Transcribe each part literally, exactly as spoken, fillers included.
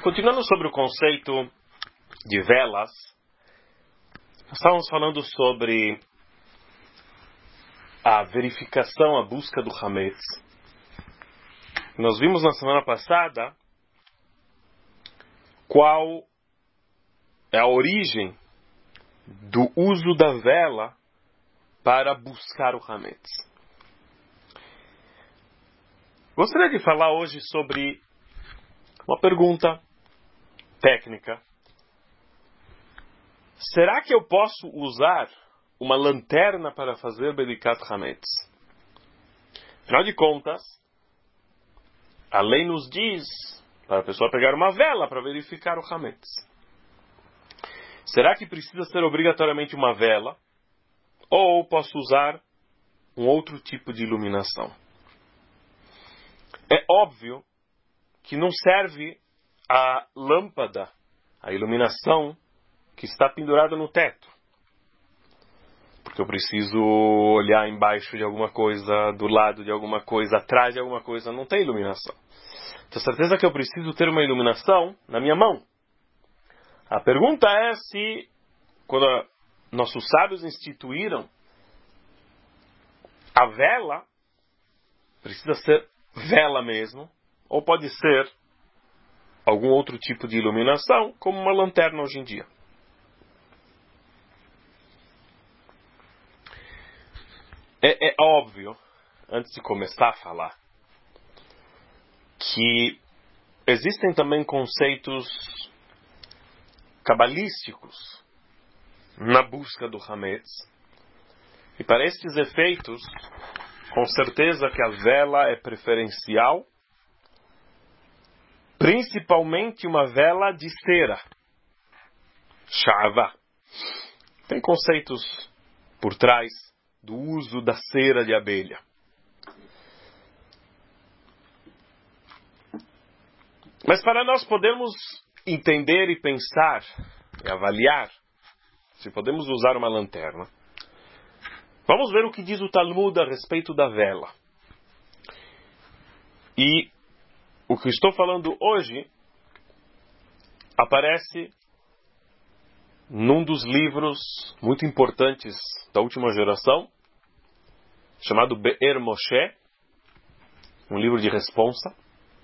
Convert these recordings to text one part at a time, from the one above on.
Continuando sobre o conceito de velas, nós estávamos falando sobre a verificação, a busca do Hametz. Nós vimos na semana passada qual é a origem do uso da vela para buscar o Hametz. Gostaria de falar hoje sobre uma pergunta técnica. Será que eu posso usar uma lanterna para fazer Bedikat Hametz? Afinal de contas, a lei nos diz para a pessoa pegar uma vela para verificar o Hametz. Será que precisa ser obrigatoriamente uma vela? Ou posso usar um outro tipo de iluminação? É óbvio que não serve a lâmpada, a iluminação que está pendurada no teto. Porque eu preciso olhar embaixo de alguma coisa, do lado de alguma coisa, atrás de alguma coisa, não tem iluminação. Tenho certeza que eu preciso ter uma iluminação na minha mão. A pergunta é se, quando a, nossos sábios instituíram a vela, precisa ser vela mesmo, ou pode ser algum outro tipo de iluminação, como uma lanterna hoje em dia. É, é óbvio, antes de começar a falar, que existem também conceitos cabalísticos na busca do Hametz. E para estes efeitos, com certeza que a vela é preferencial, principalmente uma vela de cera, shava. Tem conceitos por trás do uso da cera de abelha. Mas para nós podermos entender e pensar e avaliar se podemos usar uma lanterna, vamos ver o que diz o Talmud a respeito da vela. E o que estou falando hoje aparece num dos livros muito importantes da última geração, chamado Be'er Moshe, um livro de responsa,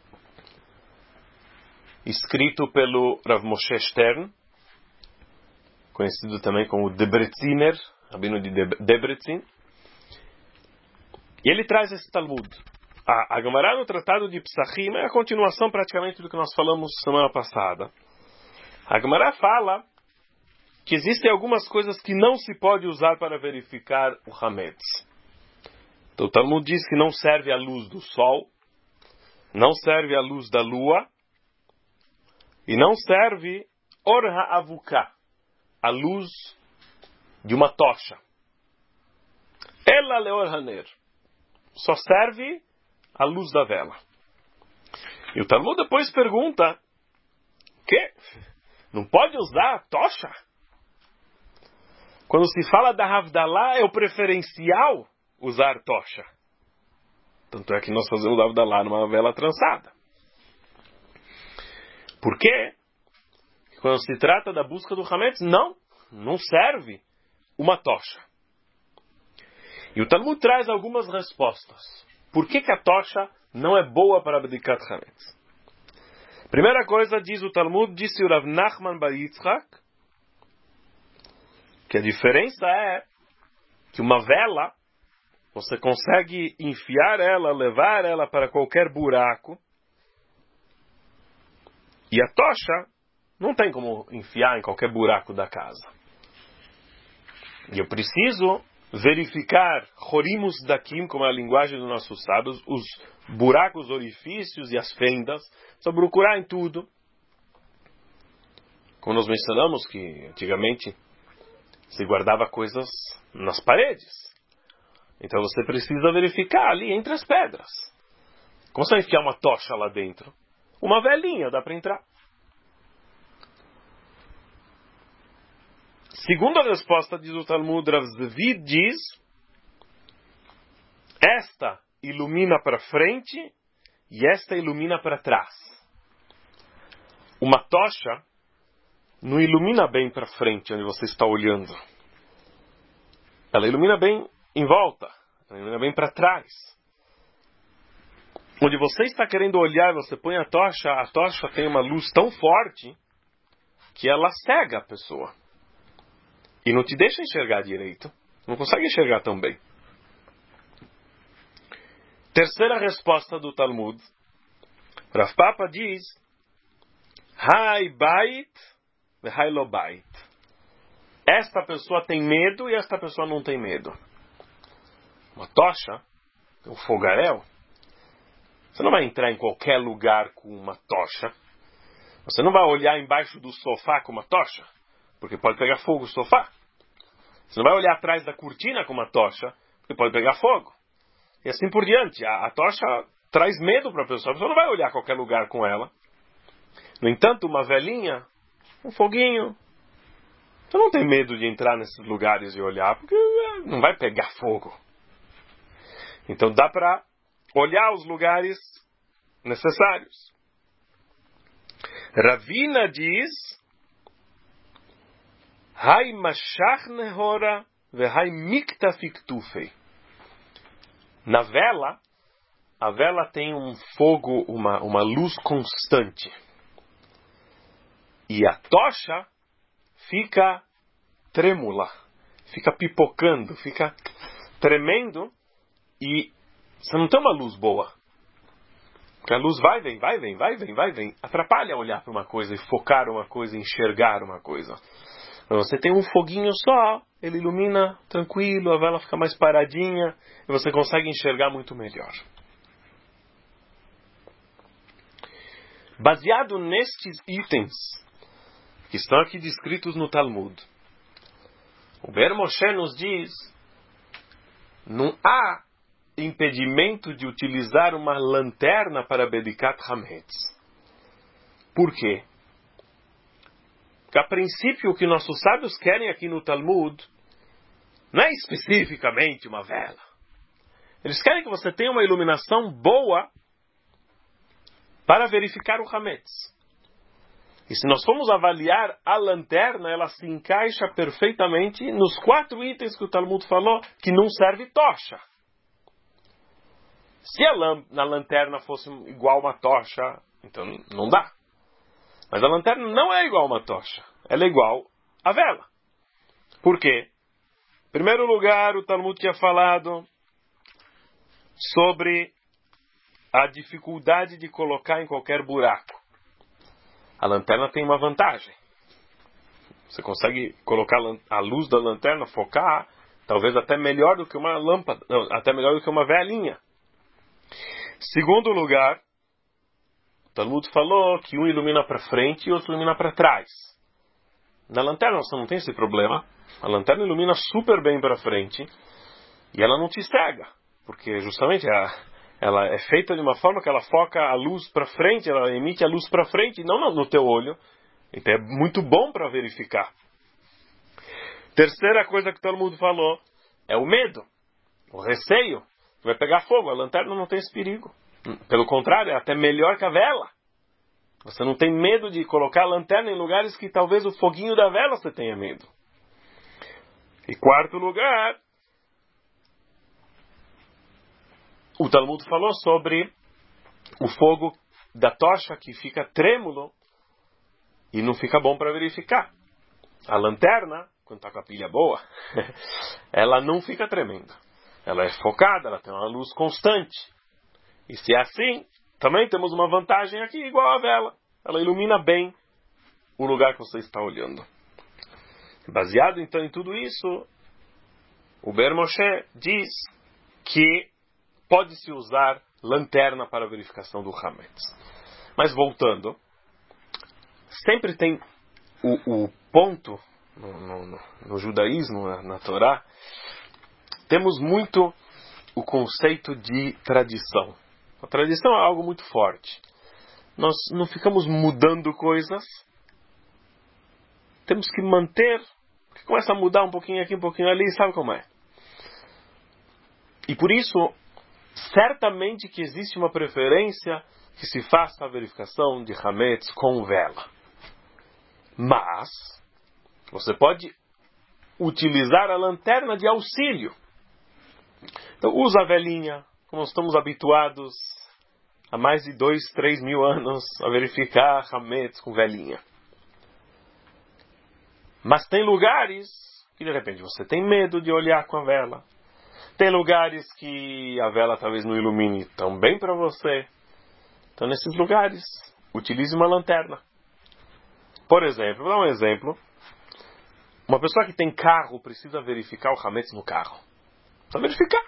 escrito pelo Rav Moshe Stern, conhecido também como Debretziner, rabino de Debrecen. E ele traz esse Talmud. A, a Gemara no Tratado de Psachim é a continuação praticamente do que nós falamos semana passada. A Gemara fala que existem algumas coisas que não se pode usar para verificar o Hametz. Então o Talmud diz que não serve a luz do sol, não serve a luz da lua, e não serve Or HaAvuká, a luz de uma tocha. Ela leor haner. Só serve a luz da vela. E o Talmud depois pergunta, que? Não pode usar a tocha? Quando se fala da Havdalah, é o preferencial usar tocha. Tanto é que nós fazemos Havdalah numa vela trançada. Por quê? Quando se trata da busca do Hametz, não, não serve uma tocha. E o Talmud traz algumas respostas. Por que que a tocha não é boa para Bedikat Hametz? Primeira coisa, diz o Talmud, disse o Rav Nachman bar Yitzchak, que a diferença é que uma vela, você consegue enfiar ela, levar ela para qualquer buraco, e a tocha não tem como enfiar em qualquer buraco da casa. E eu preciso verificar, Horimus Dakim, como é a linguagem dos nossos sábios, os buracos, orifícios e as fendas, só procurar em tudo. Como nós mencionamos que antigamente se guardava coisas nas paredes. Então você precisa verificar ali entre as pedras. Como você vai enfiar uma tocha lá dentro? Uma velinha dá para entrar. Segundo a resposta, diz o Talmud, Rav Zvid diz, esta ilumina para frente e esta ilumina para trás. uma tocha não ilumina bem para frente, onde você está olhando. Ela ilumina bem em volta, ela ilumina bem para trás. Onde você está querendo olhar, você põe a tocha, a tocha tem uma luz tão forte que ela cega a pessoa. E não te deixa enxergar direito. Não consegue enxergar tão bem. Terceira resposta do Talmud. Rav Papa diz: Hai bait ve hai lo bait. Esta pessoa tem medo e esta pessoa não tem medo. Uma tocha, um fogaréu. Você não vai entrar em qualquer lugar com uma tocha. Você não vai olhar embaixo do sofá com uma tocha, porque pode pegar fogo o sofá. Você não vai olhar atrás da cortina com uma tocha, porque pode pegar fogo. E assim por diante. A, a tocha traz medo para a pessoa. A pessoa não vai olhar a qualquer lugar com ela. No entanto, uma velhinha, um foguinho, você não tem medo de entrar nesses lugares e olhar, porque não vai pegar fogo. Então dá para olhar os lugares necessários. Ravina diz: Hai mashach nehora ve hai miktaf iktufei. Na vela, a vela tem um fogo, uma, uma luz constante. E a tocha fica trêmula, fica pipocando, fica tremendo e você não tem uma luz boa. Porque a luz vai, vem, vai, vem, vai, vem, vai, vem. Atrapalha olhar para uma coisa e focar uma coisa, enxergar uma coisa. Mas você tem um foguinho só, ele ilumina tranquilo, a vela fica mais paradinha e você consegue enxergar muito melhor. Baseado nestes itens que estão aqui descritos no Talmud, o Ber Moshe nos diz: não há impedimento de utilizar uma lanterna para Bedikat Hametz. Por quê? Porque a princípio o que nossos sábios querem aqui no Talmud não é especificamente uma vela. Eles querem que você tenha uma iluminação boa para verificar o Hametz. E se nós formos avaliar a lanterna, ela se encaixa perfeitamente nos quatro itens que o Talmud falou, que não serve tocha. Se a, lam- a lanterna fosse igual uma tocha, então não dá. Mas a lanterna não é igual uma tocha. Ela é igual a vela. Por quê? Em primeiro lugar, o Talmud tinha falado sobre a dificuldade de colocar em qualquer buraco. A lanterna tem uma vantagem. Você consegue colocar a luz da lanterna, focar, talvez até melhor do que uma lâmpada, não, até melhor do que uma velinha. Segundo lugar, o Talmud falou que um ilumina para frente e outro ilumina para trás. Na lanterna você não tem esse problema. A lanterna ilumina super bem para frente e ela não te cega, porque justamente a, ela é feita de uma forma que ela foca a luz para frente, ela emite a luz para frente, não no, no teu olho. Então é muito bom para verificar. Terceira coisa que todo mundo falou é o medo, o receio. Vai pegar fogo, a lanterna não tem esse perigo. Pelo contrário, é até melhor que a vela. Você não tem medo de colocar a lanterna em lugares que talvez o foguinho da vela você tenha medo. E quarto lugar, o Talmud falou sobre o fogo da tocha que fica trêmulo e não fica bom para verificar. A lanterna, quando está com a pilha boa, ela não fica tremendo. Ela é focada, ela tem uma luz constante. E se é assim, também temos uma vantagem aqui, igual a vela. Ela ilumina bem o lugar que você está olhando. Baseado então em tudo isso, o Ber Moshe diz que pode-se usar lanterna para a verificação do Hametz. Mas voltando, sempre tem o, o ponto no, no, no judaísmo, na, na Torá, temos muito o conceito de tradição. A tradição é algo muito forte. Nós não ficamos mudando coisas. Temos que manter, porque começa a mudar um pouquinho aqui, um pouquinho ali, sabe como é? E por isso, certamente que existe uma preferência que se faça a verificação de Hametz com vela. Mas você pode utilizar a lanterna de auxílio. Então usa a velinha, como estamos habituados há mais de dois, três mil anos a verificar hametz com velinha. Mas tem lugares que de repente você tem medo de olhar com a vela. Tem lugares que a vela talvez não ilumine tão bem para você. Então nesses lugares, utilize uma lanterna. Por exemplo, vou dar um exemplo. Uma pessoa que tem carro precisa verificar o hametz no carro. Precisa verificar.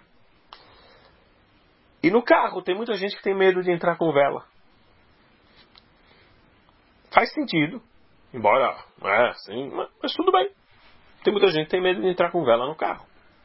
E no carro tem muita gente que tem medo de entrar com vela. Faz sentido. Embora, é assim, mas, mas tudo bem. Tem muita gente que tem medo de entrar com vela no carro.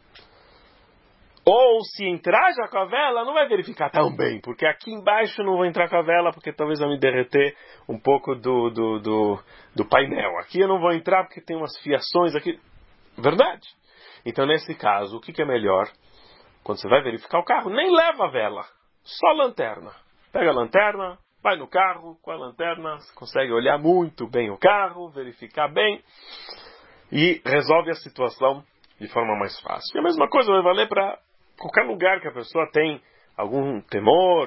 Ou se entrar já com a vela, não vai verificar tão bem. Porque aqui embaixo eu não vou entrar com a vela, porque talvez eu me derreter um pouco do, do, do, do painel. Aqui eu não vou entrar porque tem umas fiações aqui. Verdade. Então nesse caso, o que, que é melhor? Quando você vai verificar o carro, nem leva a vela. Só a lanterna. Pega a lanterna, vai no carro com a lanterna, você consegue olhar muito bem o carro, verificar bem e resolve a situação de forma mais fácil. E a mesma coisa vai valer para qualquer lugar que a pessoa tem algum temor,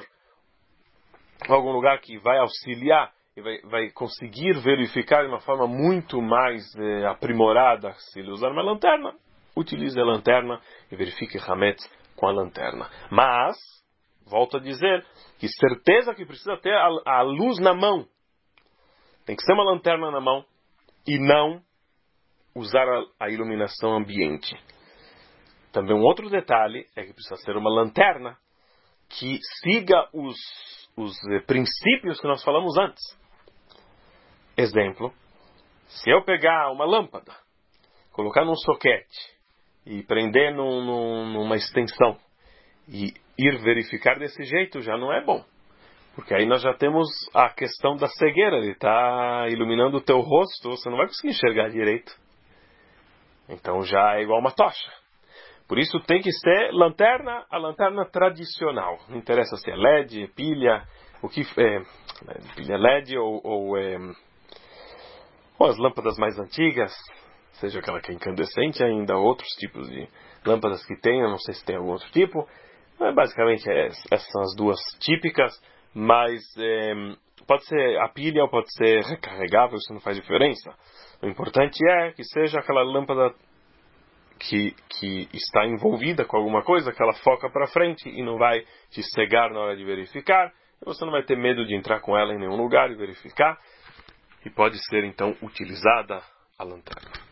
algum lugar que vai auxiliar e vai, vai conseguir verificar de uma forma muito mais eh, aprimorada se ele usar uma lanterna. Utilize a lanterna e verifique hametz com a lanterna. Mas, volto a dizer, que certeza que precisa ter a, a luz na mão. Tem que ser uma lanterna na mão e não usar a, a iluminação ambiente. Também um outro detalhe é que precisa ser uma lanterna que siga os, os eh, princípios que nós falamos antes. Exemplo, se eu pegar uma lâmpada, colocar num soquete e prender num, num, numa extensão e ir verificar desse jeito já não é bom. Porque aí nós já temos a questão da cegueira. Ele está iluminando o teu rosto, você não vai conseguir enxergar direito. Então já é igual uma tocha. Por isso tem que ser lanterna, a lanterna tradicional. Não interessa se é L E D, pilha, o que é, pilha L E D ou, ou, é, ou as lâmpadas mais antigas, seja aquela que é incandescente ainda, outros tipos de lâmpadas que tem, eu não sei se tem algum outro tipo. Mas basicamente é, essas são as duas típicas, mas é, pode ser a pilha ou pode ser recarregável, isso não faz diferença. O importante é que seja aquela lâmpada que, que está envolvida com alguma coisa, que ela foca para frente e não vai te cegar na hora de verificar. E você não vai ter medo de entrar com ela em nenhum lugar e verificar. E pode ser então utilizada a lanterna.